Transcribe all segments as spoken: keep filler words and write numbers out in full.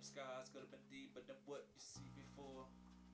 them scars could have been deeper than what you see before.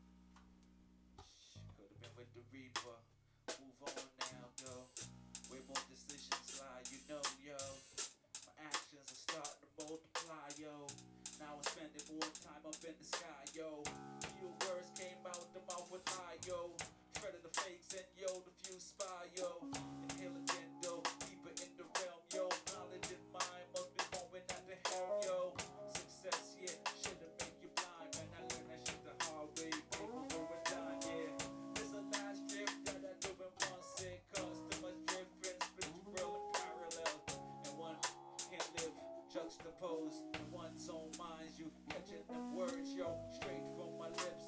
Could have been with the reaper. Move on now, yo. Way more decisions lie, you know, yo. My actions are starting to multiply, yo. Now I'm spending more time up in the sky, yo. Few words came out the mouth with lie, yo. Shredded the fakes and yo, the few spy, yo. Inhale again, though, deeper in the realm, yo. Knowledge in mind must be going at the hell, yo. Success, yeah, should've make you blind, man. I learned that shit the hard way, people for a dime, yeah. This a last trip that I do in one sick, cause too much difference, spiritual and parallel. And one can't live juxtaposed in one's own minds. You catching them words, yo, straight from my lips.